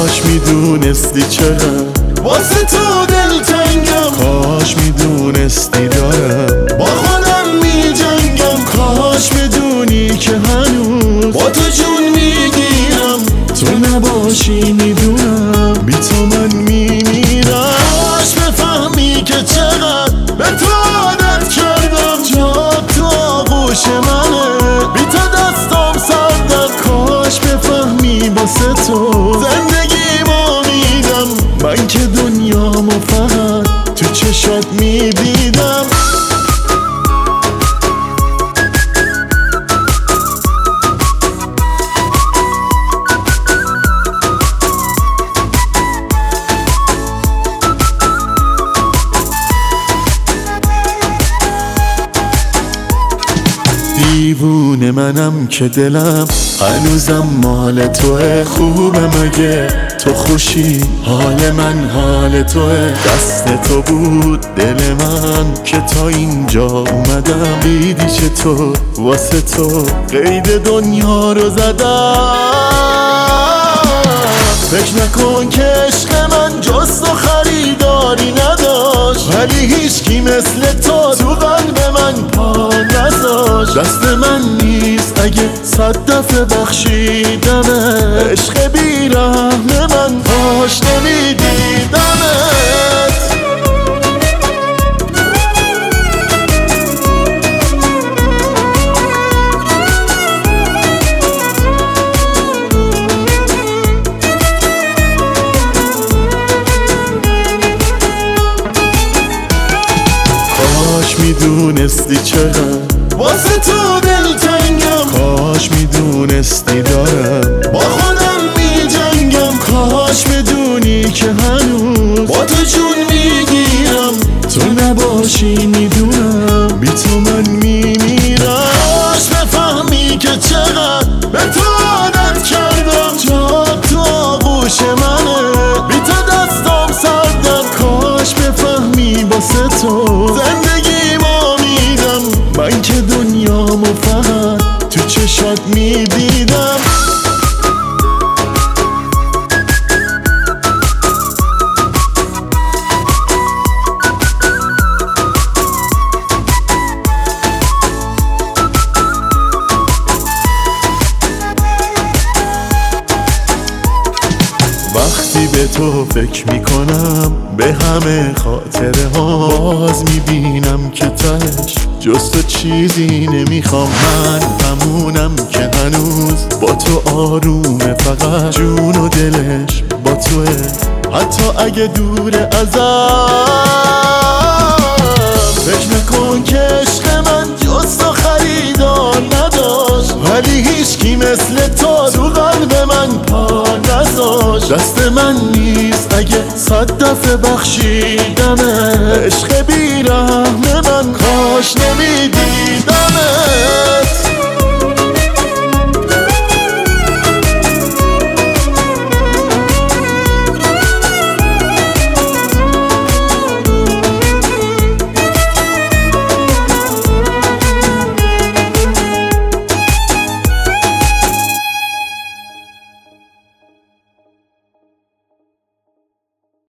کاش میدونستی چقدر واسه تو دلتنگم، کاش میدونستی دارم با خودم میجنگم، کاش بدونی که هنوز با تو جون میگیرم، تو نباشی میدونم بی تو من میمیرم. کاش بفهمی که چقدر به تو عادت کردم، جا تو آغوش منه، بی تو دستم سردم. کاش بفهمی واسه تو زندگیمو میدم، من که دنیامو فقط تو چشات میدیدم. دیوونه منم که دلم هنوزم مال توه، خوبه مگه تو خوشی حال من حال توه، دست تو بود دل من که تا اینجا اومدم، دیدی چطور واسه تو قید دنیا رو زدم. فکر نکن که عشق من جز تو خریداری نداشت، ولی هیچکی مثل تو قلب من پا نذاشت. دست من نیست اگه 100 دفعه بخشیدمه، عشق بیرحم من کاش نمیدیدمت. کاش میدونستی چقدر واسه تو دلتنگم، کاش میدونستی دارم با خودم میجنگم، کاش بدونی که هنوز با تو جون میگیرم، تو نباشی میدونم بی تو من میمیرم. کاش بفهمی که چقدر به تو عادت کردم، جا تو آغوش منه، بی تو دستم سردم. کاش بفهمی واسه تو زندگیمو میدم، من که دنیامو فقط تو چشات میدیدم. وقتی به تو فکر میکنم به همه خاطره ها، باز میبینم که تش جز تو چیزی نمیخوام. من همونم که هنوز با تو آرومه، فقط جون و دلش با توه، حتی اگه دور ازم. فکر نکن که عشق من جز تو خریدار نداشت، ولی هیچکی مثل تو قلب من پا نذاشت. دست من نیست اگه 100 دفعه بخشیدمه، عشق بیرحم من کاش نمیدیدمه.